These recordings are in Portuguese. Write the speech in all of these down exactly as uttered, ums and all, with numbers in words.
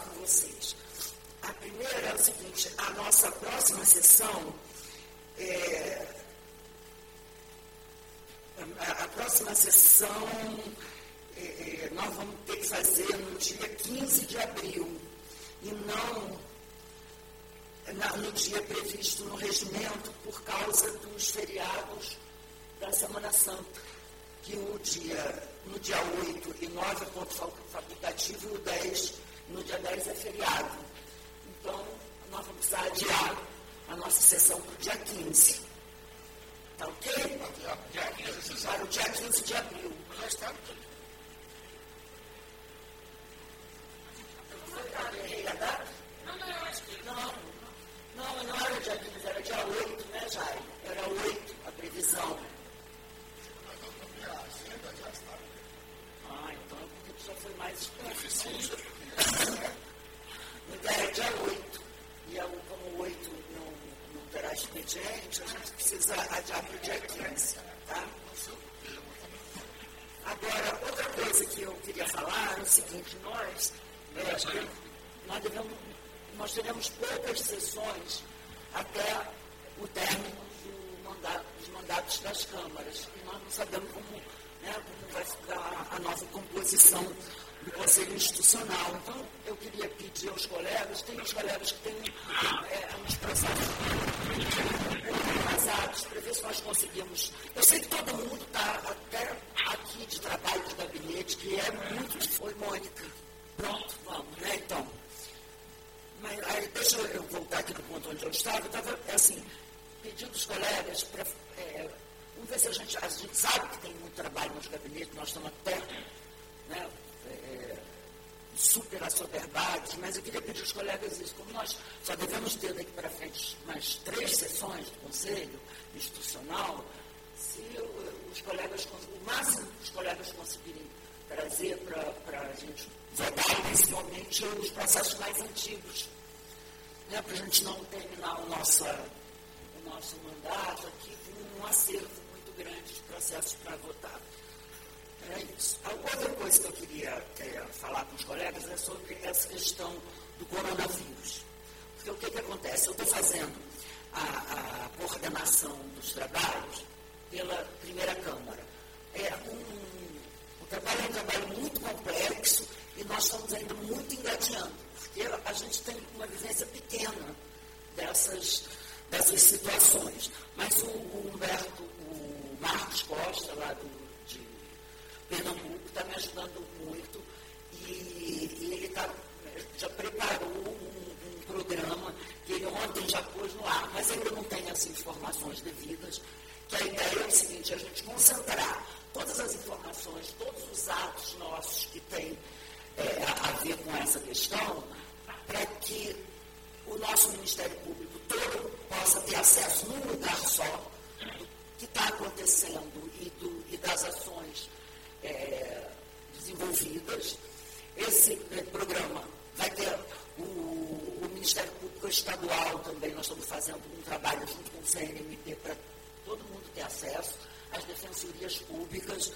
com vocês. A primeira é o seguinte, a nossa próxima sessão, é, a, a próxima sessão é, nós vamos ter que fazer no dia quinze de abril, e não na, no dia previsto no regimento por causa dos feriados da Semana Santa, que o dia, no dia oito e nove é ponto facultativo e o dez, no dia dez é feriado. Então, nós vamos precisar adiar a nossa sessão para o dia quinze. Tá ok? Para o dia quinze de abril. Já está. Errei a data? Não, não, acho que não. Não, não era dia quinze, era dia oito, né, Jair? Era oito a previsão. Ah, então porque já foi mais eficiente. Então era dia oito. E como o oito não, não terá expediente, a gente precisa adiar para o dia quinze. Tá? Agora, outra coisa que eu queria falar é o seguinte, nós, é, nós, devemos, nós teremos poucas sessões até o término do mandato, dos mandatos das câmaras. E nós não sabemos como, né, como vai ficar a nova composição do Conselho Institucional. Então, eu queria pedir aos colegas, tem os colegas que têm é, uns processos atrasados, para ver se nós conseguimos. Eu sei que todo mundo está até aqui de trabalho de gabinete, que é muito que foi, Mônica. Pronto, vamos, né, então. Mas aí, deixa eu voltar aqui no ponto onde eu estava. Eu estava, assim, pedindo aos colegas para... É, vamos ver se a gente... A gente sabe que tem muito trabalho nos gabinetes, nós estamos até... Né, É, super assoberbados, mas eu queria pedir aos colegas isso, como nós só devemos ter daqui para frente mais três sessões do Conselho Institucional, se os colegas, o máximo que os colegas conseguirem trazer para a gente votar, principalmente os processos mais antigos, né, para a gente não terminar o nosso, o nosso mandato aqui com um acervo muito grande de processos para votar. É isso. A outra coisa que eu queria é, falar com os colegas é sobre essa questão do coronavírus. Porque o que, que acontece? Eu estou fazendo a, a coordenação dos trabalhos pela primeira Câmara. É um, o trabalho é um trabalho muito complexo e nós estamos ainda muito engateando, porque a gente tem uma vivência pequena dessas, dessas situações. Mas o, o Humberto, o Marcos Costa, lá do Pernambuco, está me ajudando muito e, e ele tá, já preparou um, um programa que ele ontem já pôs no ar, mas ainda não tem as informações devidas, que a ideia é o seguinte, a gente concentrar todas as informações, todos os atos nossos que têm é, a ver com essa questão, para que o nosso Ministério Público todo possa ter acesso num lugar só do que está acontecendo e, do, e das ações É, desenvolvidas. Esse é, programa vai ter o, o Ministério Público Estadual também, nós estamos fazendo um trabalho junto com o C N M P para todo mundo ter acesso às defensorias públicas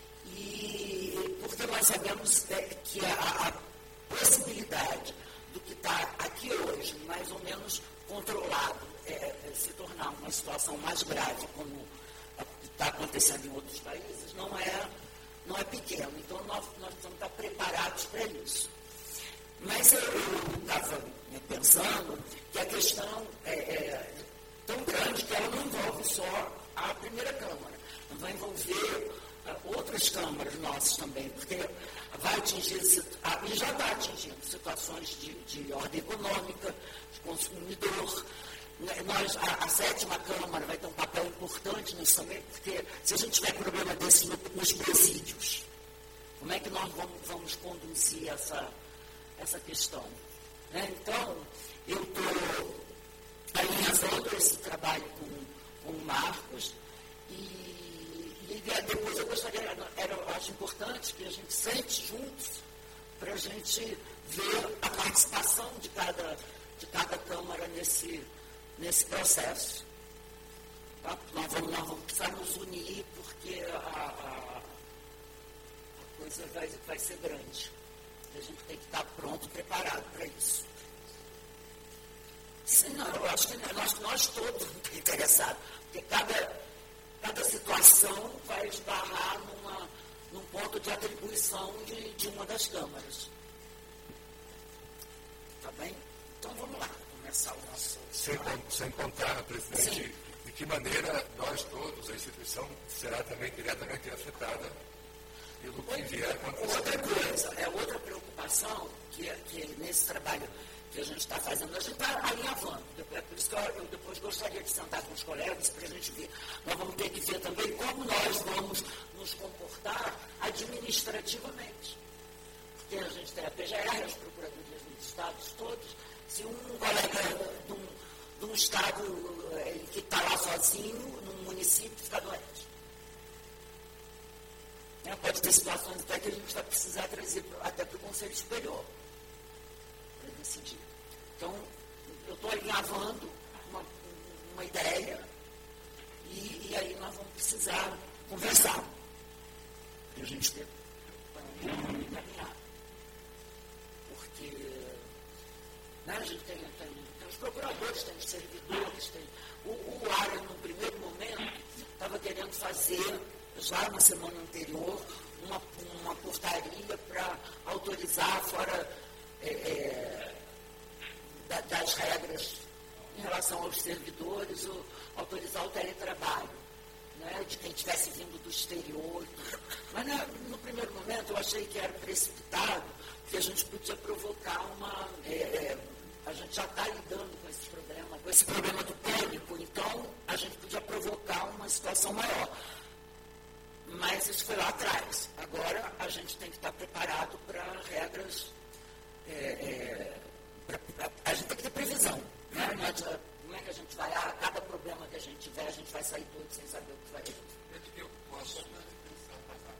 e porque nós sabemos é, que a, a possibilidade do que está aqui hoje, mais ou menos controlado, é, é, se tornar uma situação mais grave como está acontecendo em outros países, não é não é pequeno, então nós, nós precisamos estar preparados para isso. Mas eu estava pensando que a questão é, é tão grande que ela não envolve só a primeira Câmara, vai envolver uh, outras câmaras nossas também, porque vai atingir, uh, e já está atingindo situações de, de ordem econômica, de consumidor. Nós, a, a sétima Câmara vai ter um papel importante nisso também, porque se a gente tiver problema desse no, nos presídios, como é que nós vamos, vamos conduzir essa, essa questão? Né? Então, eu estou alinhavando esse trabalho com, com o Marcos e, e depois eu gostaria, era, eu acho importante que a gente sente juntos para a gente ver a participação de cada, de cada Câmara nesse nesse processo. Tá? Nós, vamos, nós vamos precisar nos unir porque a, a, a coisa vai, vai ser grande. A gente tem que estar pronto, preparado para interessado. Porque cada, cada situação vai esbarrar numa, num ponto de atribuição de, de uma das câmaras. Tá bem? Então vamos lá, começar o nosso... Sem, sem contar, presidente, Sim. de que maneira nós todos, a instituição, será também diretamente afetada pelo que vier a acontecer. Outra coisa, é outra preocupação que, que nesse trabalho que a gente está fazendo, a gente está alinhavando. É por isso que eu, eu depois gostaria de sentar com os colegas para a gente ver. Nós vamos ter que ver também como nós vamos nos comportar administrativamente. Porque a gente tem a P G R, as procuradorias dos estados todos. Se um colega de um, de um estado que está lá sozinho, num município, fica doente. É, pode ter situações até que a gente vai precisar trazer até para o Conselho Superior para decidir. Então, eu estou alinhavando uma, uma ideia e, e aí nós vamos precisar conversar para a gente ter encaminhar. Porque né, a gente tem, tem, tem os procuradores, tem os servidores, tem o, o área no primeiro momento estava querendo fazer já na semana anterior, uma, uma portaria para autorizar, fora é, é, da, das regras em relação aos servidores, o, autorizar o teletrabalho, né, de quem estivesse vindo do exterior. Mas né, no primeiro momento eu achei que era precipitado, que a gente podia provocar uma... É, é, a gente já está lidando com esse problema, com esse problema do pânico, então a gente podia provocar uma situação maior. Mas isso foi lá atrás. Agora a gente tem que estar preparado para regras. É, é, pra, pra, a gente tem que ter previsão. Né? Não adianta, como é que a gente vai, ah, cada problema que a gente tiver, a gente vai sair todo sem saber o que vai fazer. Eu posso pensar passar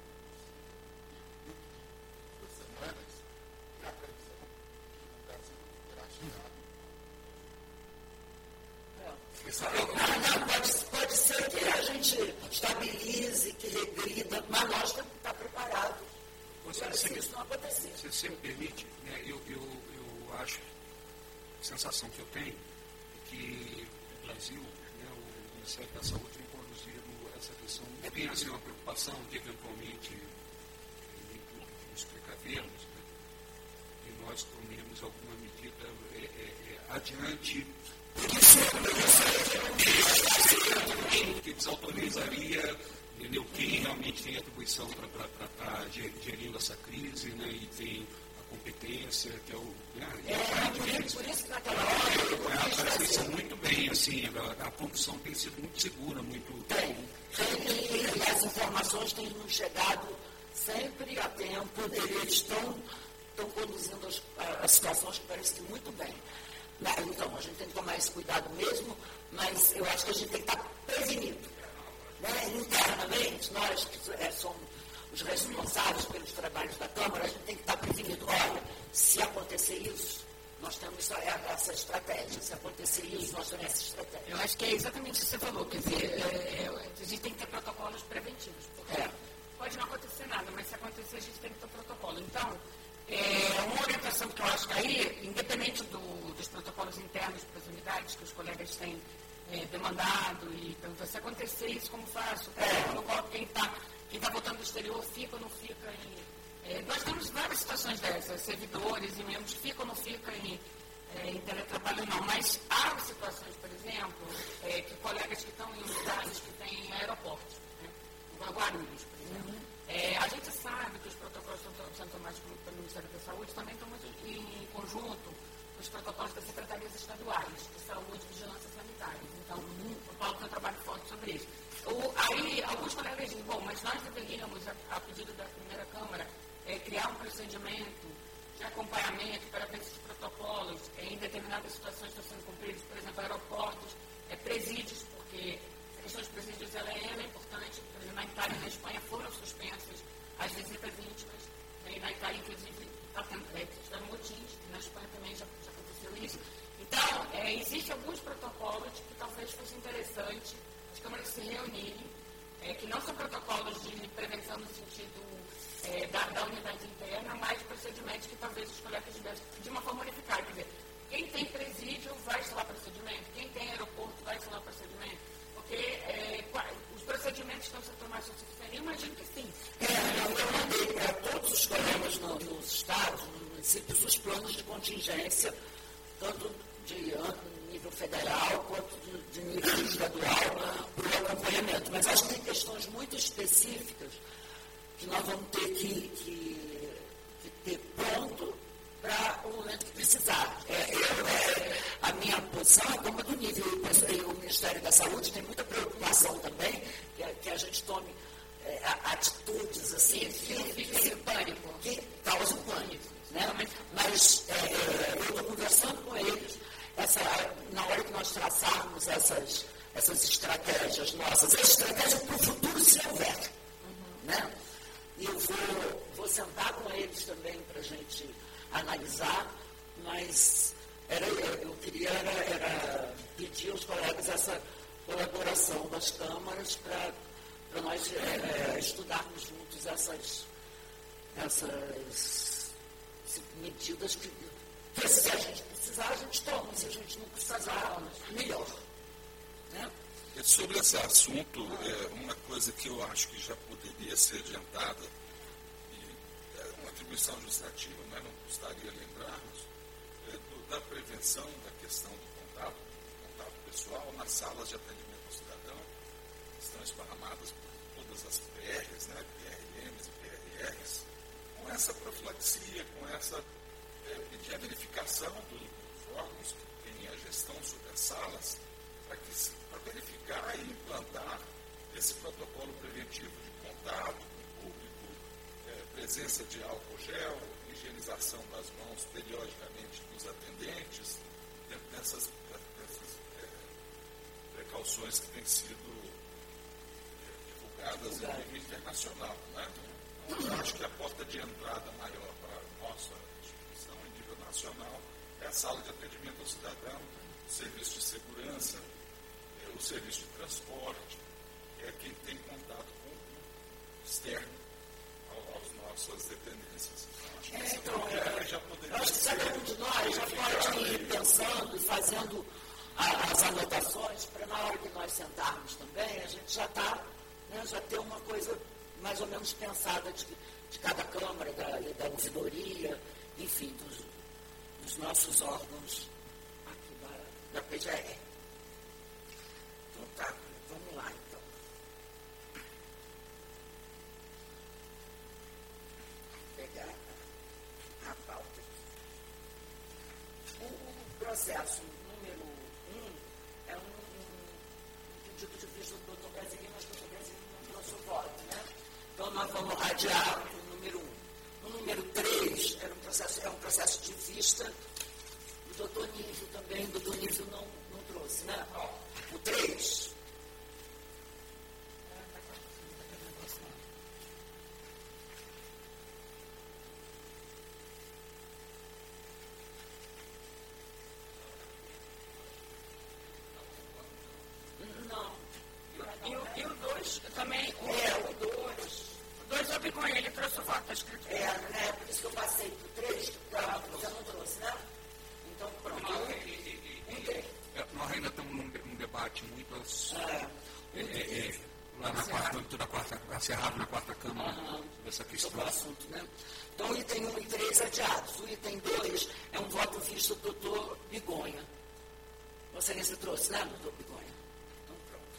duas semanas e a previsão que o Brasil terá chegado. Não, não, pode, pode ser que a gente estabilize, que regrida, mas nós temos que estar preparados para se isso não acontecer. Se você me permite, né, eu, eu, eu acho, a sensação que eu tenho é que o Brasil, né, o Ministério da Saúde tem conduzido essa questão, tem assim, uma preocupação de eventualmente, nem tudo que nos precavermos, né, e nós tomemos alguma medida é, é, é, adiante que desautorizaria, entendeu, quem realmente tem atribuição para estar gerindo essa crise, né, e tem a competência, que é o... Né, é, por, isso, por isso que naquela hora... É, parece que são muito bem, assim, a, a condução tem sido muito segura, muito... Tem, tem, e as informações têm nos chegado sempre a tempo, eles estão, estão conduzindo as, as situações que parece que muito bem. Então, a gente tem que tomar esse cuidado mesmo, mas eu acho que a gente tem que estar prevenido. Né? Internamente, nós que é, somos os responsáveis pelos trabalhos da Câmara, a gente tem que estar prevenido. Olha, se acontecer isso, nós temos essa estratégia. Se acontecer isso, nós temos essa estratégia. Eu acho que é exatamente o que você falou. Quer dizer, é, é, a gente tem que ter protocolos preventivos. Porque é. pode não acontecer nada, mas se acontecer, a gente tem que ter protocolo. Então, é, uma orientação que eu acho que aí, independente do, dos protocolos internos para as unidades que os colegas têm é, demandado, e perguntar se acontecer isso, como faço? É. Quem está quem tá voltando do exterior fica ou não fica em... É, nós temos várias situações dessas, servidores e membros ficam ou não ficam em, é, em teletrabalho, não. Mas há situações, por exemplo, é, que colegas que estão em unidades que têm aeroportos, né? Guarulhos, por exemplo. Uhum. É, a gente sabe que os protocolos são tomados pelo Ministério da Saúde, também estão muito em conjunto com os protocolos das secretarias estaduais de saúde e vigilância sanitária. Então, o Paulo tem um trabalho forte sobre isso. O, aí, alguns colegas dizem, bom, mas nós deveríamos, a, a pedido da primeira Câmara, é, criar um procedimento de acompanhamento para ver se os protocolos é, em determinadas situações estão sendo cumpridos, por exemplo, aeroportos, é, presídios, porque a questão dos presídios ela é, ela é importante. Por exemplo, na Itália e na Espanha foram suspensas as visitas íntimas, né, e na Itália, inclusive, está tendo é, motins, na Espanha também já, já aconteceu isso. Então, é, existem alguns protocolos que talvez fosse interessante as câmaras se reunirem, é, que não são protocolos de prevenção no sentido é, da, da unidade interna, mas procedimentos que talvez os colegas tivessem de uma forma unificada. Quer dizer, quem tem presídio vai instalar procedimento, quem tem aeroporto vai instalar procedimento, contingência, tanto de nível federal quanto de, de nível estadual, para o acompanhamento. Mas acho que tem questões muito específicas que nós vamos ter que, que, que ter pronto para o momento que precisar. É, eu, é, a minha posição é como a do nível. O Ministério da Saúde tem muita preocupação também que, que a gente tome é, atitudes assim, que, que, que, pânico, que causam pânico. Né? Mas é, eu estou conversando com eles, essa, na hora que nós traçarmos essas, essas estratégias nossas, as estratégias para o futuro, se houver. Uhum. Né? E eu vou, vou sentar com eles também para a gente analisar, mas era, eu queria era, era pedir aos colegas essa colaboração das câmaras para nós é, estudarmos juntos essas, essas medidas que, que se a gente precisar, a gente toma, se a gente não precisar, melhor. Né? Sobre esse assunto, é, uma coisa que eu acho que já poderia ser adiantada, e é uma atribuição legislativa, mas não custaria lembrarmos, é do, da prevenção da questão do contato, contato pessoal nas salas de atendimento ao cidadão, que estão esparramadas por todas as P Rs, né, P R Ms e P R Rs, com essa profilaxia, com essa é, pedir a verificação dos órgãos que têm a gestão sobre as salas, para verificar e implantar esse protocolo preventivo de contato com o público, é, presença de álcool gel, higienização das mãos periodicamente dos atendentes, dentro dessas, dessas é, precauções que têm sido é, divulgadas em nível internacional. Né? Então, eu acho que a porta de entrada maior para a nossa instituição em nível nacional é a sala de atendimento ao cidadão, o serviço de segurança, o serviço de transporte, é quem tem contato com o externo às nossas dependências. Então, acho que é, essa então, é, já poderia acho que cada um de nós já pode ir pensando e fazendo a, as anotações para na hora que nós sentarmos também, a gente já está, né, já ter uma coisa mais ou menos pensada de, de cada Câmara, da, da ouvidoria, enfim, dos, dos nossos órgãos aqui da, da P G R. Então tá, vamos lá então. Vou pegar a, a pauta aqui. O, o processo número um é um, um pedido de vista do doutor Brasilino, mas o doutor Brasilino não trouxe o voto, né? Então nós vamos adiar o número um. O número três é um processo, é um processo de vista do doutor Nível também, o doutor Nível não, não trouxe, né? O três. Não. E o, e o dois também? É, o dois. O dois eu vi com ele, trouxe o voto, está escrito. É, né? Por isso que eu passei pro três, porque você não trouxe, né? Então, pronto. Não, e, e, e, e, nós ainda estamos num, num debate muito é, é, é, lá na quarta, muito da quarta, acerrado na quarta Câmara, uhum, dessa questão. Sobre o assunto, né? Então, o item um e três adiados. O item dois é um voto visto do doutor Bigonha. Você nem se trouxe, né, doutor Bigonha? Então, pronto.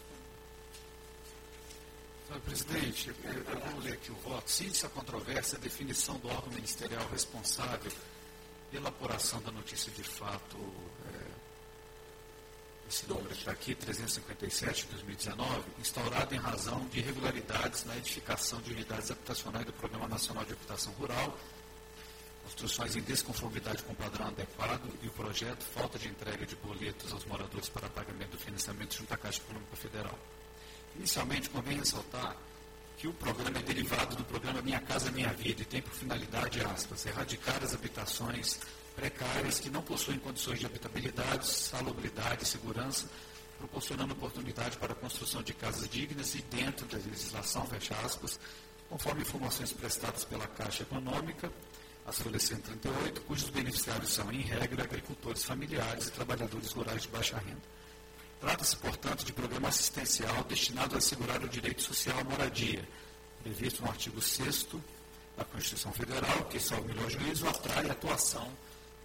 Senhor presidente, eu, eu vou ler aqui o voto. Ciente a controvérsia, a definição do órgão ministerial responsável pela apuração da notícia de fato, é, esse número que está aqui, trezentos e cinquenta e sete de dois mil e dezenove, instaurado em razão de irregularidades na edificação de unidades habitacionais do Programa Nacional de Habitação Rural, construções em desconformidade com o padrão adequado e o projeto falta de entrega de boletos aos moradores para pagamento do financiamento junto à Caixa Econômica Federal. Inicialmente, convém ressaltar que o programa é derivado do programa Minha Casa Minha Vida e tem por finalidade, aspas, erradicar as habitações precárias que não possuem condições de habitabilidade, salubridade e segurança, proporcionando oportunidade para a construção de casas dignas e dentro da legislação, fecha aspas, conforme informações prestadas pela Caixa Econômica, as folhas cento e trinta e oito, cujos beneficiários são, em regra, agricultores familiares e trabalhadores rurais de baixa renda. Trata-se, portanto, de programa assistencial destinado a assegurar o direito social à moradia, previsto no artigo sexto da Constituição Federal, que, salvo melhor juízo, atrai a atuação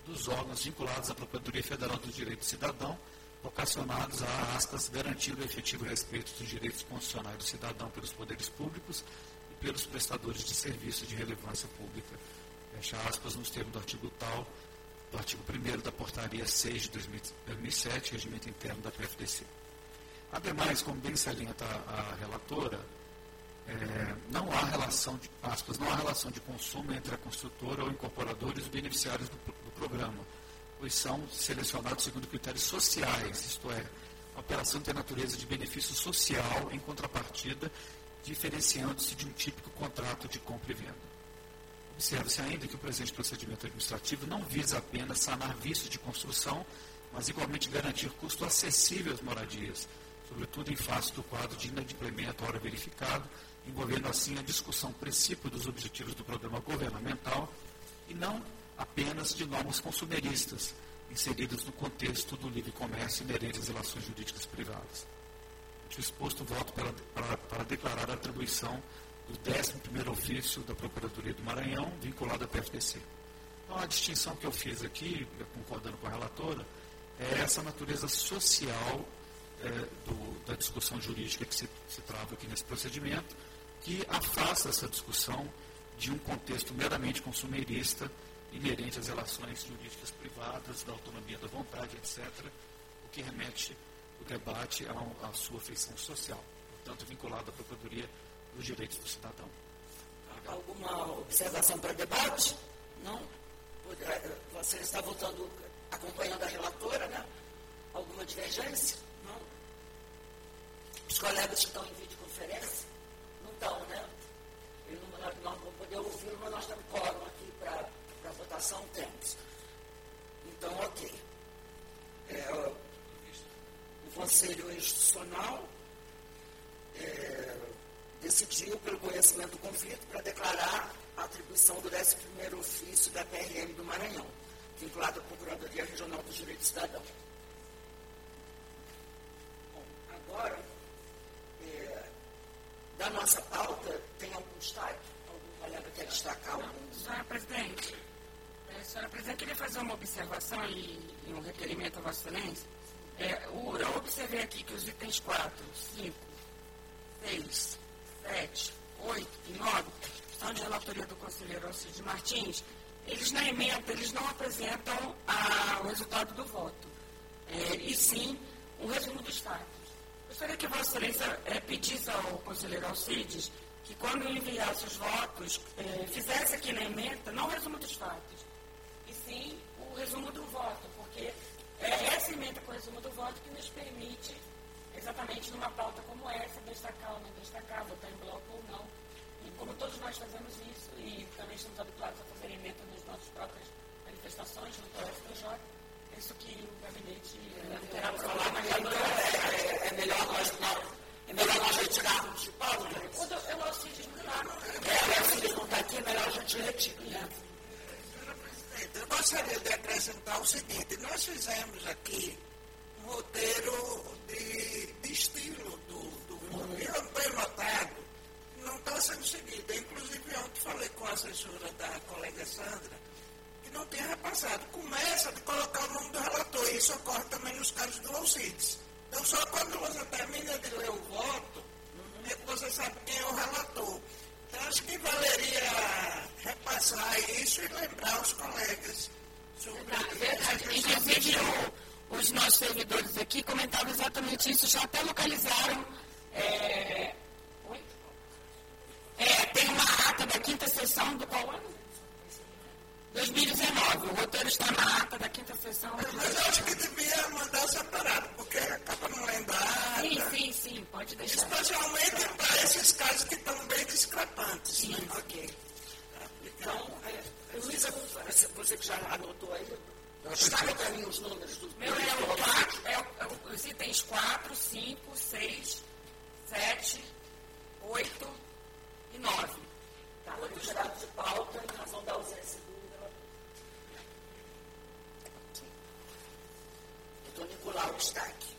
dos órgãos vinculados à Procuradoria Federal do Direito do Cidadão, vocacionados a, aspas, garantir o efetivo respeito dos direitos constitucionais do cidadão pelos poderes públicos e pelos prestadores de serviços de relevância pública. Fecha aspas, nos termos do artigo tal, do artigo primeiro da Portaria seis de dois mil e sete, Regimento Interno da P F D C. Ademais, como bem salienta a relatora, é, não há relação de, aspas, não há relação de consumo entre a construtora ou incorporadora e os beneficiários do, do programa, pois são selecionados segundo critérios sociais, isto é, a operação tem natureza de benefício social em contrapartida, diferenciando-se de um típico contrato de compra e venda. Observa-se ainda que o presente procedimento administrativo não visa apenas sanar vícios de construção, mas igualmente garantir custo acessível às moradias, sobretudo em face do quadro de inadimplemento, hora verificado, envolvendo assim a discussão princípio dos objetivos do programa governamental e não apenas de normas consumeristas, inseridas no contexto do livre comércio inerente às relações jurídicas privadas. O exposto, voto para, para, para declarar a atribuição do décimo primeiro ofício da Procuradoria do Maranhão, vinculado à P F D C. Então, a distinção que eu fiz aqui, concordando com a relatora, é essa natureza social é, do, da discussão jurídica que se, se trava aqui nesse procedimento, que afasta essa discussão de um contexto meramente consumerista, inerente às relações jurídicas privadas, da autonomia da vontade, etcétera, o que remete o debate à sua feição social, portanto, vinculado à Procuradoria dos Direitos do Cidadão. Alguma observação para debate? Não? Você está votando, acompanhando a relatora, né? Alguma divergência? Não? Os colegas que estão em videoconferência? Não estão, né? Eu não, nós não vamos poder ouvir, mas nós temos quórum aqui para a votação, temos. Então, ok. É, o Conselho Institucional é, decidiu, pelo conhecimento do conflito, para declarar a atribuição do décimo primeiro ofício da P R M do Maranhão, vinculado à Procuradoria Regional dos Direitos do Cidadão. Bom, agora, é, da nossa pauta, tem algum destaque? Algum colega quer destacar algum? Senhora Presidente, é, senhora Presidente, queria fazer uma observação e, e um requerimento a Vossa Excelência. É, o, eu observei aqui que os itens quatro, cinco, seis, sete, oito e nove são de relatoria do conselheiro Alcides Martins. Eles na emenda, eles não apresentam a, o resultado do voto, é, e sim um resumo dos fatos. Gostaria que Vossa Excelência é, pedisse ao conselheiro Alcides que quando enviasse os votos, é, fizesse aqui na emenda, não o resumo dos fatos, e sim o resumo do voto, porque é essa emenda com o resumo do voto que nos permite, exatamente numa pauta como essa, destacar ou não destacar, votar em bloco ou não. E como todos nós fazemos isso, e também estamos habituados a fazer emenda nas nossas próprias manifestações, no P S T J, é isso que o gabinete terá para falar, mas é, é melhor nós é melhor nós retirarmos de pauta. O eu Alcides não está. É, o Alcides não está aqui, é melhor a gente retirar. Né? Senhora Presidente, eu gostaria de acrescentar o seguinte: nós fizemos aqui um roteiro de, de estilo do, do eu não tenho notado, não está sendo seguido. Inclusive, ontem falei com a assessora da colega Sandra, que não tem repassado. Começa de colocar o nome do relator, e isso ocorre também nos casos do Alcides. Então, só quando você termina de ler o voto, é que você sabe quem é o relator. Então, acho que valeria repassar isso e lembrar os colegas sobre verdade. Inclusive, o, os nossos servidores aqui comentavam exatamente isso, já até localizaram. É, é, tem uma ata da quinta sessão do qual ano? dois mil e dezenove. O roteiro está na ata da quinta sessão. Mas eu acho que devia mandar separado, porque acaba não lembrando. Sim, sim, sim, pode deixar. Especialmente para esses casos que estão bem discrepantes. Sim, né? Ok. Então, é, Luísa, você que já anotou aí, destaca para mim os números do... Meu é o quatro, é, o, é o, os itens quatro, cinco, seis, sete, oito e nove. Tá, foi tirado de pauta em razão da ausência do... Doutor Nicolau Destaque.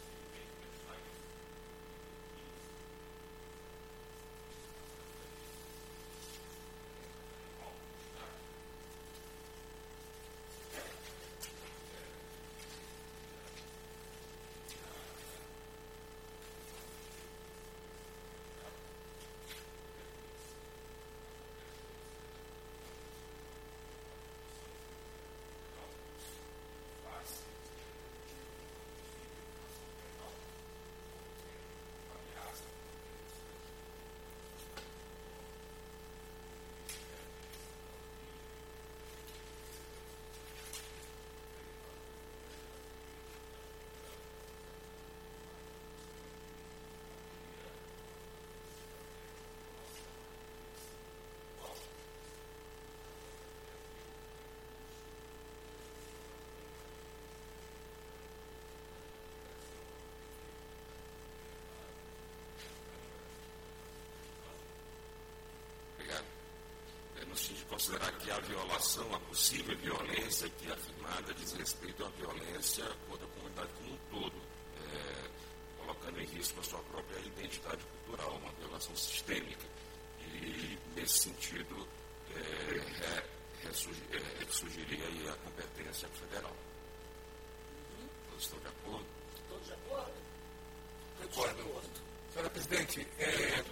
assim, de considerar que a violação, a possível violência que é afirmada diz respeito à violência contra a comunidade como um todo, é, colocando em risco a sua própria identidade cultural, uma violação sistêmica. E, nesse sentido, é, é, surgiria aí a competência federal. Uhum. Todos estão de acordo? Todos de acordo? Concordo. Senhora Presidente, é...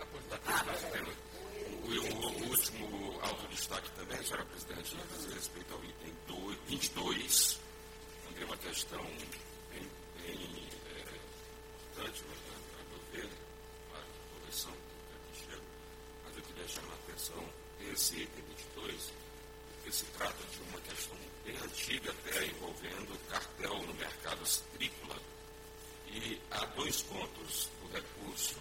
O, o, o último alto destaque também, senhora Presidente, diz respeito ao item vinte e dois, também uma questão bem, bem é, importante, a meu ver, para a correção que aqui chega, mas eu queria chamar a atenção desse item vinte e dois, porque se trata de uma questão bem antiga até, envolvendo cartel no mercado citrícola, e há dois pontos do recurso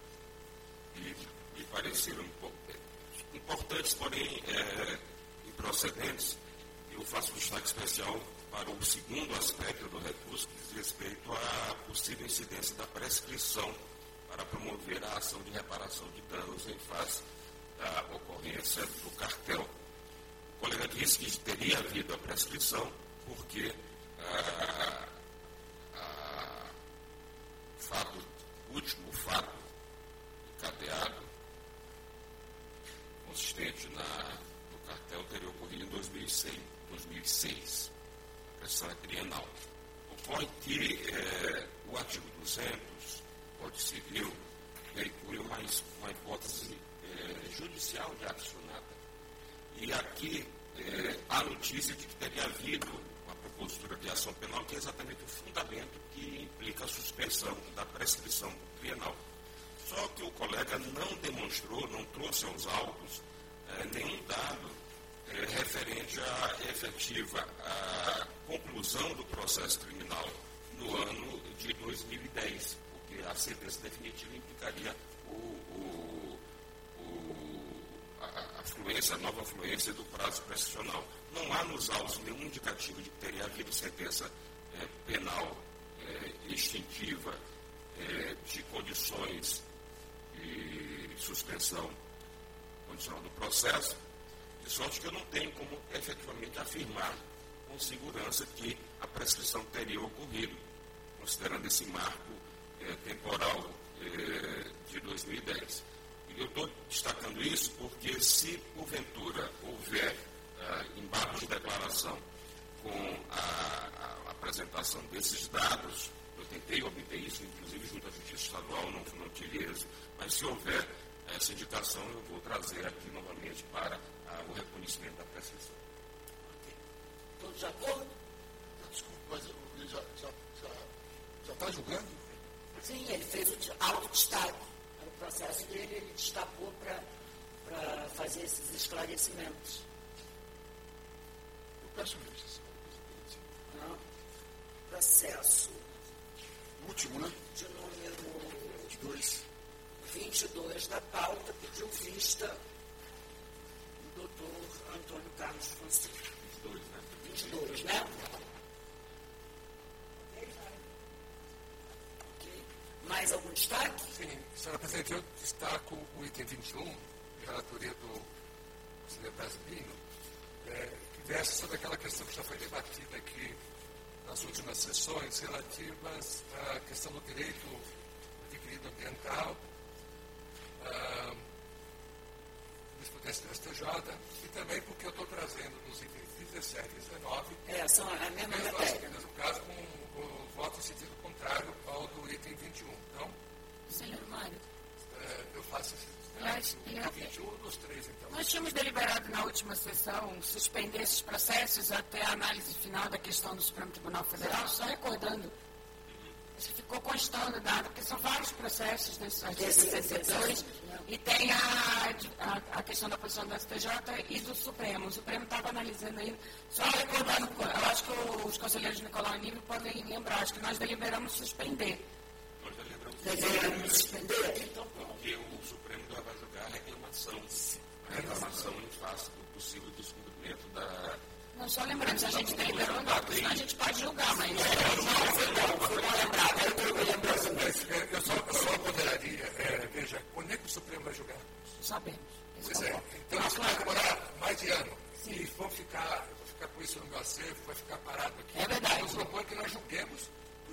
que me pareceram importantes, porém é, improcedentes. Eu faço um destaque especial para o segundo aspecto do recurso, que diz respeito à possível incidência da prescrição para promover a ação de reparação de danos em face da ocorrência do cartel. O colega disse que teria havido a prescrição porque ah, ah, fato, o último fato encadeado consistente na, no cartel teria ocorrido em dois mil e seis, a pressão é trienal. Ocorre que é, o artigo duzentos, Código Civil, veicula uma, uma hipótese é, judicial de acionada. E aqui é, há notícia de que teria havido uma propositura de ação penal, que é exatamente o fundamento que implica a suspensão da prescrição trienal. Só que o colega não demonstrou, não trouxe aos autos eh, nenhum dado eh, referente à efetiva à conclusão do processo criminal no ano de dois mil e dez, porque a sentença definitiva implicaria o, o, o, a, a, fluência, a nova fluência do prazo prescricional. Não há nos autos nenhum indicativo de que teria havido sentença eh, penal eh, extintiva eh, de condições de suspensão condicional do processo, de sorte que eu não tenho como efetivamente afirmar com segurança que a prescrição teria ocorrido, considerando esse marco eh, temporal eh, de dois mil e dez. E eu estou destacando isso porque, se porventura houver ah, embargo de declaração com a, a apresentação desses dados, eu tentei obter isso, inclusive junto à Justiça Estadual, não, não tive êxito, mas se houver essa indicação, eu vou trazer aqui novamente para ah, o reconhecimento da prescrição. Okay. Todos de acordo? Desculpa, mas ele já está já, já tá julgando? Sim, ele fez o auto-destaque. No processo dele, ele destacou para fazer esses esclarecimentos. Eu peço isso, presidente. Não. Processo. O último, né? De número vinte e dois. vinte e dois da pauta, pediu vista do doutor Antônio Carlos Fonseca. vinte e dois, né? vinte e dois, né? Ok. Mais algum destaque? Sim, senhora Presidente, eu destaco o item vinte e um, relatoria do senhor Brasilino, é, que versa sobre aquela questão que já foi debatida aqui nas últimas sessões, relativas à questão do direito adquirido ambiental, a jurisprudência do S T J, e também porque eu estou trazendo nos itens dezessete e dezenove, É, são a mesma mesmo, matéria. no caso, com o voto em sentido contrário ao do item vinte e um. Então, Senhor Mário, é, eu faço esse Mas, destaque do eu- vinte e um dos três, então. nós tínhamos deliberado na última sessão suspender esses processos até a análise final da questão do Supremo Tribunal Federal, só recordando. Isso ficou constando, dado, porque são vários processos desse artigo sessenta e dois, e tem a, a, a questão da posição do S T J e do Supremo. O Supremo estava analisando ainda, só recordando, eu acho que os conselheiros Nicolau e Nível podem lembrar, acho que nós deliberamos suspender. Nós já lembramos Deveremos suspender? Então, pronto. porque o Supremo já vai julgar a reclamação, a reclamação em face do possível descumprimento da... Não, só lembrando, se a gente deliberou, não, porque senão a gente pode julgar, mas... Mas, é, eu, só, eu só ponderaria, é, veja, quando é que o Supremo vai julgar? Sabemos. Pois é, então isso vai demorar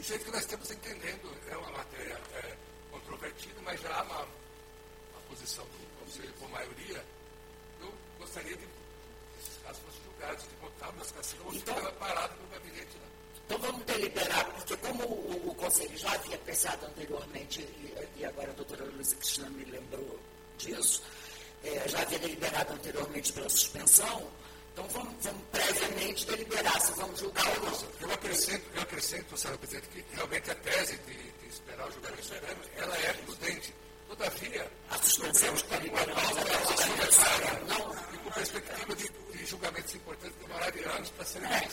jeito que nós estamos entendendo, é uma matéria é, controvertida, mas já há uma, uma posição do Conselho por maioria. Eu gostaria de, nesses casos, fossem julgados, de botar umas caças, ou então, ficar parado no gabinete. Né? Então vamos deliberar, porque como o, o Conselho já havia pensado anteriormente, e, e agora a doutora Luísa Cristina me lembrou disso, é, já havia deliberado anteriormente pela suspensão, então vamos, vamos previamente deliberar se vamos julgar ou não. Eu acrescento, eu acrescento, senhora presidente, que realmente a tese de, de esperar o julgamento supremo, ela é prudente. Todavia, a suspensão está liberando, não, e com perspectiva de, de julgamentos importantes demorarem anos para serem realizados.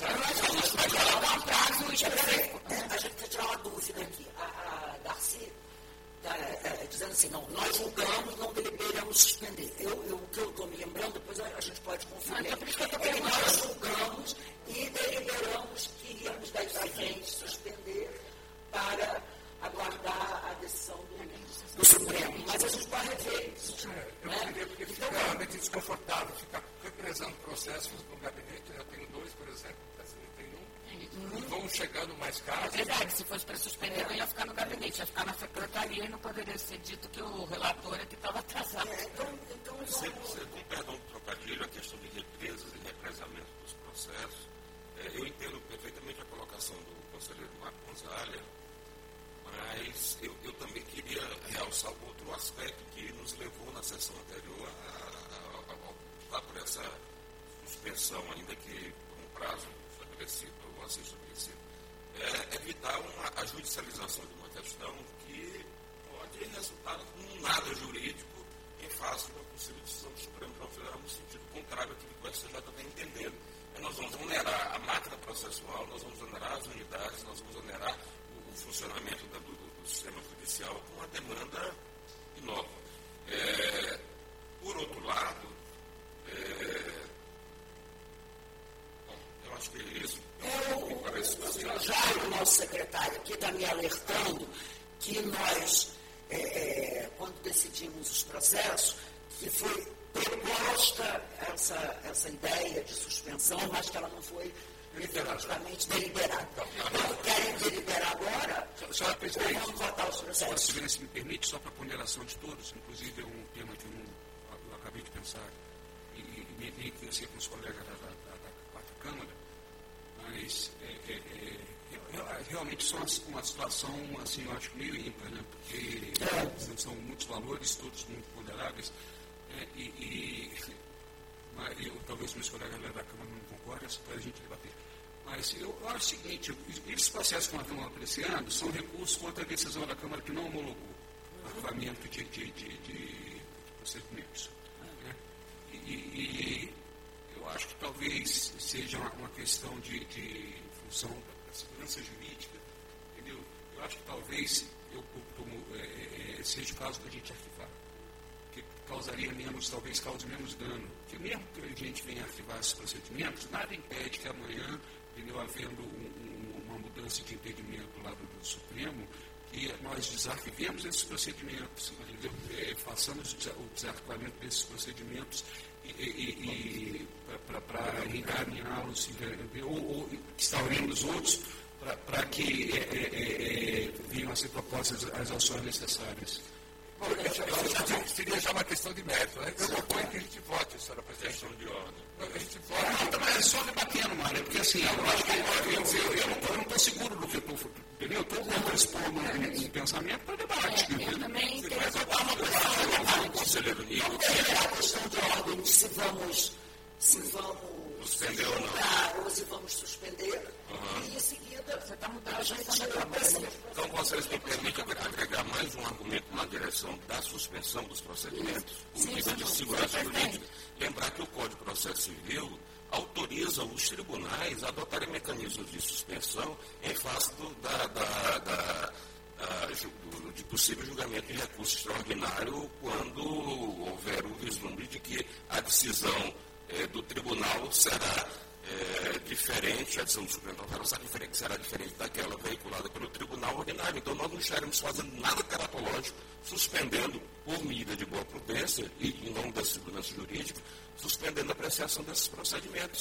A gente quer tirar uma dúvida aqui. A, a Darcy está é, dizendo assim, não, nós julgamos, não deliberamos suspender. Eu, eu, o que eu estou me lembrando, depois a, a gente pode conferir. É que nós julgamos e deliberamos que iríamos daí para frente suspender para aguardar a decisão do, do Supremo. Mas a gente pode rever isso. É, eu né? queria, porque fica então, realmente desconfortável ficar represando processos no gabinete. Eu tenho dois, por exemplo, tem um, e vão chegando mais casos. É verdade, se fosse para suspender, não ia ficar no gabinete, ia ficar na secretaria e não poderia ser dito que o relator é que estava atrasado. É, então, então, você, você, com perdão do trocadilho, a questão de represas e represamento dos processos, é, eu entendo perfeitamente a colocação do conselheiro Marco Gonzalez, mas eu, eu também queria realçar outro aspecto que nos levou na sessão anterior a, a, a optar por essa suspensão, ainda que por um prazo estabelecido ou a ser estabelecido, é evitar uma, a judicialização de uma questão que pode resultar num nada jurídico em face de uma possível decisão do Supremo Tribunal Federal no sentido contrário àquilo que o S T J está entendendo. Nós vamos onerar a máquina processual, nós vamos onerar as unidades, nós vamos onerar o funcionamento do, do, do sistema judicial com uma demanda nova. É, por outro lado, é, bom, eu acho que isso eu, me parece bastante. Já o nosso secretário aqui está me alertando que nós, é, é, quando decidimos os processos, que foi proposta essa, essa ideia de suspensão, mas que ela não foi definitivamente deliberada. Então, querem deliberar agora? Senhora Presidente, vamos votar os processos. se se me permite, só para ponderação de todos, inclusive é um tema que eu, não, eu acabei de pensar, e, e nem conhecia com os colegas da, da, da, da quarta Câmara, mas é, é, é, realmente são uma situação, assim, eu acho meio ímpar, né? Porque é. são muitos valores, todos muito ponderáveis, é, e, e mas eu, talvez meus colegas da Câmara não concordem, isso para a gente debater. Mas eu acho o seguinte, esses processos que nós estamos apreciando são recursos contra a decisão da Câmara que não homologou o arquivamento de, de, de, de, de procedimentos. Né? E, e eu acho que talvez seja uma, uma questão de, de função da segurança jurídica, entendeu? Eu acho que talvez eu, como, é, seja o caso da gente arquivar, que causaria menos, talvez cause menos dano. Porque mesmo que a gente venha arquivar esses procedimentos, nada impede que amanhã, entendeu, havendo um, um, uma mudança de entendimento do lado do Supremo, que nós desarquivemos esses procedimentos, entendeu? É, façamos o desarquivamento desses procedimentos e, e, e para encaminhá-los, ou, ou instauremos outros para que é, é, é, venham a ser propostas as ações necessárias. Bom, já, seria já uma questão de mérito, né? Eu proponho que a gente vote, senhora presidente. Questão de ordem. A gente vote. Não, mas é só debatendo, Mário, porque assim, eu acho que eu, eu, eu não estou seguro do que eu estou, entendeu? Eu estou transpondo um pensamento para debate. É, eu também tenho que votar uma questão, conselheiro Nico. É a questão de ordem, se vamos, se vamos suspender ou não, ou se vamos suspender, uhum. E em seguida, você está mudando a gente já está. Então, vocês me permitem agregar mais um argumento na direção da suspensão dos procedimentos, com medida de segurança jurídica. Lembrar que o Código de Processo Civil autoriza os tribunais a adotarem mecanismos de suspensão em face do, da, da, da, da, do, de possível julgamento de recurso extraordinário quando houver o vislumbre de que a decisão eh, do tribunal será É, diferente, a decisão do Supremo Tribunal será diferente, será diferente daquela veiculada pelo Tribunal Ordinário. Então, nós não estaremos fazendo nada caratológico, suspendendo, por medida de boa prudência e em nome da segurança jurídica, suspendendo a apreciação desses procedimentos.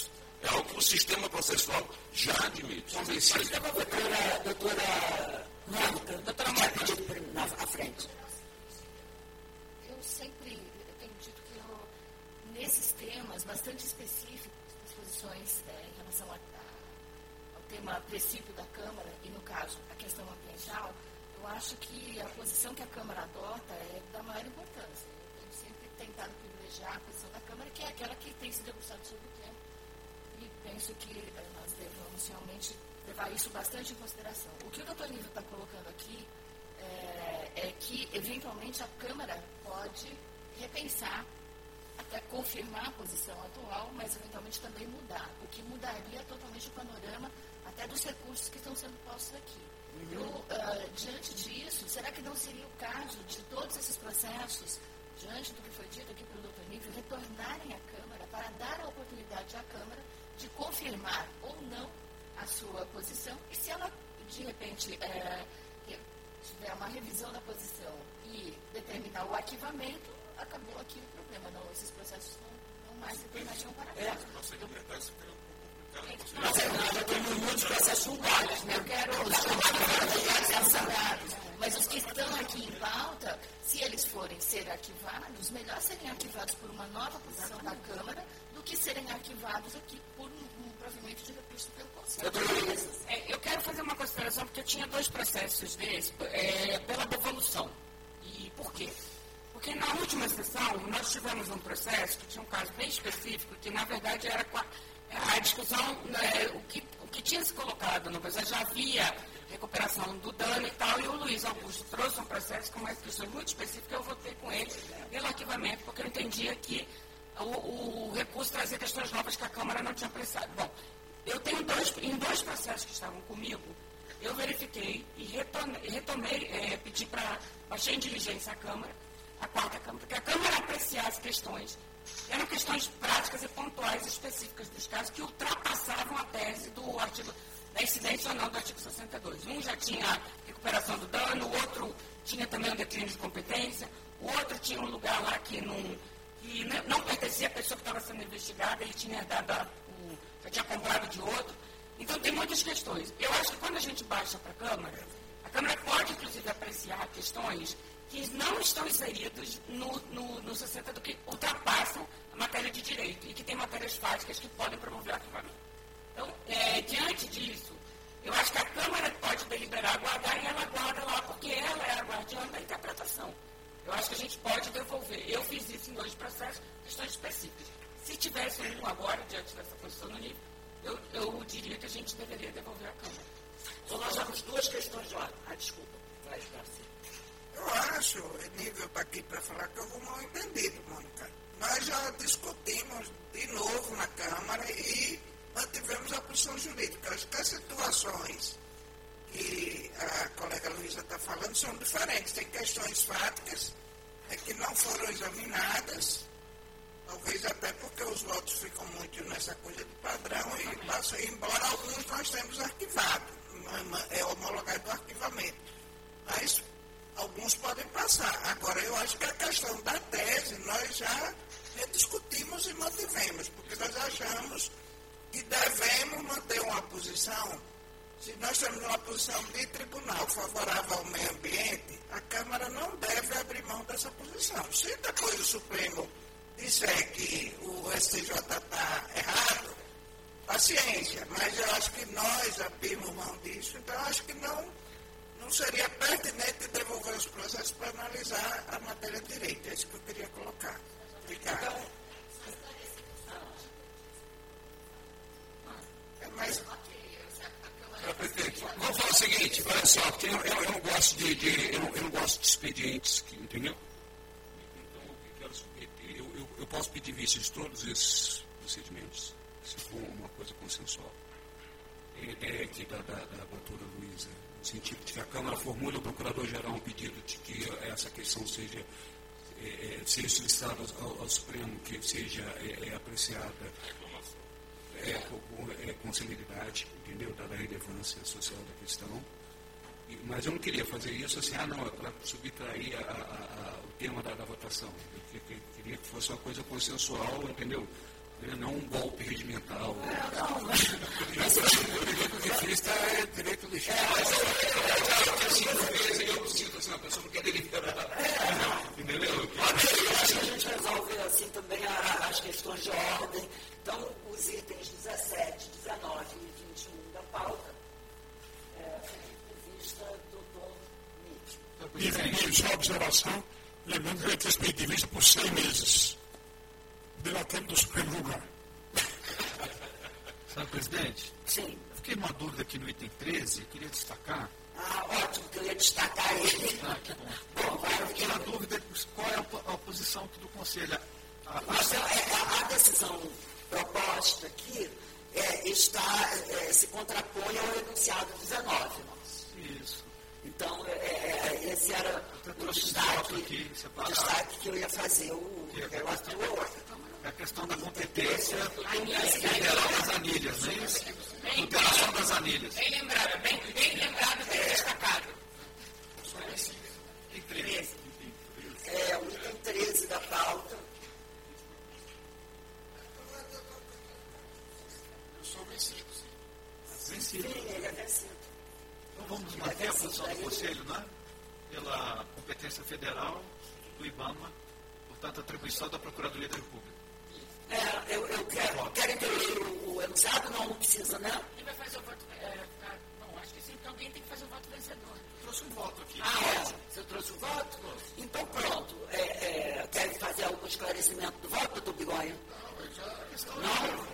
É algo que o sistema processual já admite. Convencido. Doutora, doutora Mônica, doutora Mônica, pedido por, na à frente. Eu sempre tenho dito que eu, nesses temas bastante específicos, das posições é, em relação a, a, ao tema princípio da Câmara, e no caso a questão ambiental, eu acho que a posição que a Câmara adota é da maior importância. Eu tenho sempre tentado privilegiar a posição da Câmara, que é aquela que tem se debruçado sobre o tema. E penso que eh, nós devemos realmente levar isso bastante em consideração. O que o doutor Nível está colocando aqui é, é que, eventualmente, a Câmara pode repensar, até confirmar a posição atual, mas, eventualmente, também mudar. O que mudaria totalmente o panorama até dos recursos que estão sendo postos aqui. Uhum. Eu, uh, diante disso, será que não seria o caso de todos esses processos, diante do que foi dito aqui pelo doutor Nível, retornarem à Câmara para dar a oportunidade à Câmara de confirmar ou não a sua posição, e se ela, de repente, é, tiver uma revisão da posição e determinar o arquivamento, acabou aqui o problema. Não, esses processos não, não mais retornariam para cá. Nossa liberdade se criou um pouco complicado. Nós já temos muitos processos julgados, né? Eu quero os mas os que estão aqui em pauta, se eles forem ser arquivados, melhor serem arquivados por uma nova posição da Câmara do que serem arquivados aqui por um, um provimento de recurso pelo Conselho. É, eu quero fazer uma consideração, porque eu tinha dois processos desses, é, pela devolução. E por quê? Porque na última sessão, nós tivemos um processo que tinha um caso bem específico, que na verdade era a discussão, né, o, que, o que tinha se colocado no processo, já havia recuperação do dano e tal, e o Luiz Augusto trouxe um processo com uma questão muito específica, eu votei com ele pelo arquivamento, porque eu entendia que o, o recurso trazia questões novas que a Câmara não tinha apreciado. Bom, eu tenho dois, em dois processos que estavam comigo, eu verifiquei e retomei, retomei é, pedi para, baixei em diligência a Câmara, a quarta Câmara, que a Câmara apreciasse questões, eram questões práticas e pontuais específicas dos casos que ultrapassavam a tese do artigo da incidência ou não do artigo sessenta e dois. Um já tinha recuperação do dano, o outro tinha também um declínio de competência, o outro tinha um lugar lá que não, que não pertencia à pessoa que estava sendo investigada, ele tinha herdado, a, o, já tinha comprado de outro. Então, tem muitas questões. Eu acho que quando a gente baixa para a Câmara, a Câmara pode, inclusive, apreciar questões que não estão inseridos no, no, no sessenta do que ultrapassam a matéria de direito e que tem matérias fáticas que podem promover arquivamento. Então, é, diante disso, eu acho que a Câmara pode deliberar guardar e ela guarda lá, porque ela é a guardiã da interpretação. Eu acho que a gente pode devolver. Eu fiz isso em dois processos, questões específicas. Se tivesse um agora, diante dessa posição no nível, eu, eu diria que a gente deveria devolver à Câmara. Então, nós temos duas questões lá. Ah, desculpa. Vai, Garcia. Eu acho, Nível está aqui para falar que eu vou mal entendido, Mônica. Nós já discutimos de novo na Câmara e mantivemos a posição jurídica. Acho que as situações que a colega Luísa está falando são diferentes. Tem questões fáticas é, que não foram examinadas, talvez até porque os votos ficam muito nessa coisa de padrão e passam, embora alguns nós temos arquivado, é homologado do arquivamento. Mas alguns podem passar. Agora, eu acho que a questão da tese nós já rediscutimos e mantivemos, porque nós achamos que devemos manter uma posição. Se nós temos uma posição de tribunal favorável ao meio ambiente, a Câmara não deve abrir mão dessa posição. Se depois o Supremo disser que o S T J está errado, paciência, mas eu acho que nós abrimos mão disso, então eu acho que não, não seria pertinente devolver os processos para analisar a matéria de direito. É isso que eu queria colocar. Obrigado. É mais... Presidente, vamos falar o seguinte, olha só, porque eu, eu, eu não gosto de, de eu, não, eu não gosto de expedientes, que, entendeu? Então, eu, quero submeter, eu, eu, eu posso pedir vista de todos esses procedimentos, se for uma coisa consensual. É, é que da, da, da doutora Luísa, no sentido de que a Câmara formule ao Procurador-Geral um pedido de que essa questão seja, é, seja solicitada ao, ao Supremo, que seja é, é, apreciada É, com, é, com celeridade, entendeu? Dada a relevância social da questão. E, mas eu não queria fazer isso assim, ah, não, é para subtrair a, a, a, o tema da, da votação. Eu, eu, eu queria que fosse uma coisa consensual, entendeu? não um golpe regimental. É, não, mas... mas o direito legista é direito legítimo. Eu sinto assim, a pessoa não quer deliberar. Entendeu? Eu acho que a gente resolve assim também as questões de ordem. Então, os itens dezessete, dezenove e vinte e um da pauta, é, vista do doutor Mídio. E, só observação, lembrando que ele tem sido de vista por seis meses, debatendo do Supremo Lugar. Senhor presidente? Sim. Eu fiquei numa dúvida aqui no item treze, queria destacar. Ah, ótimo, que eu ia destacar ele. Ah, que bom. Bom, vai, eu fiquei na dúvida qual é a, a posição do Conselho. A, a, Mas, é, a, a decisão proposta aqui é, está, é, se contrapõe ao enunciado dezenove nosso. Isso. Então, é, é, esse era o destaque, aqui, o destaque que eu ia fazer, o relator. É a questão da competência federal das anilhas, não é isso? Tutelação das anilhas. Bem lembrado, bem, bem lembrado, bem destacado. É, o item treze da pauta. Eu sou vencido, sim. Vencido. Sim, ele é vencido. Então vamos manter a posição do Conselho, não é? Pela competência federal do IBAMA, portanto, atribuição da Procuradoria da República. É, eu, eu quero, quero entender o, o enunciado, não, não precisa, né? Quem vai fazer o voto? É, ah, bom, acho que sim, então alguém tem que fazer o voto vencedor. Trouxe um voto aqui. Ah, é? Você trouxe o voto? Então, pronto. É, é, quer fazer algum esclarecimento do voto, doutor Bigonha? Não?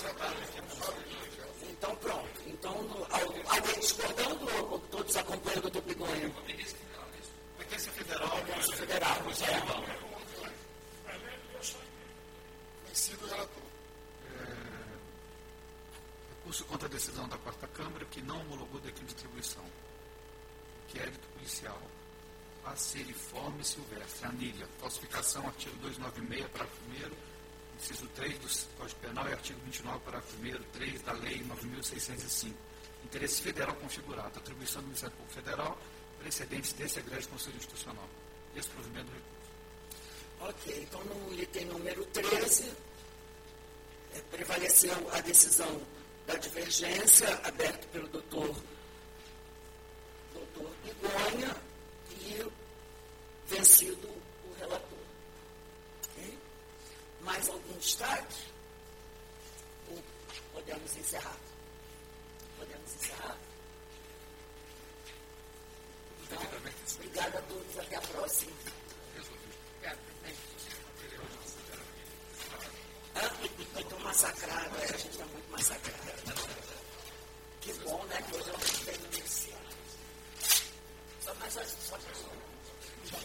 Então, pronto. Então, alguém discordando ou todos acompanham o doutor Bigonha? Competência federal. Competência federal, é. Vencido o relator. Recurso contra a decisão da quarta Câmara que não homologou o decreto de distribuição. Inquérito policial. Aceriforme silvestre. Anilha. Falsificação, artigo duzentos e noventa e seis, parágrafo primeiro, inciso três do Código Penal e artigo vinte e nove, parágrafo primeiro, três da Lei nove mil seiscentos e cinco. Interesse federal configurado. Atribuição do Ministério Público Federal. Precedentes desse egrégio Conselho Institucional. Desprovimento do recurso. Ok, então no item número treze, é, prevaleceu a decisão da divergência, aberta pelo doutor, doutor Bigonha, e vencido o relator. Okay? Mais algum destaque? Ou podemos encerrar? Podemos encerrar? Então, obrigada a todos, até a próxima. Estou massacrado, é, a gente está muito massacrado. Que bom, né? Que hoje eu não tenho iniciado. Só mais só, só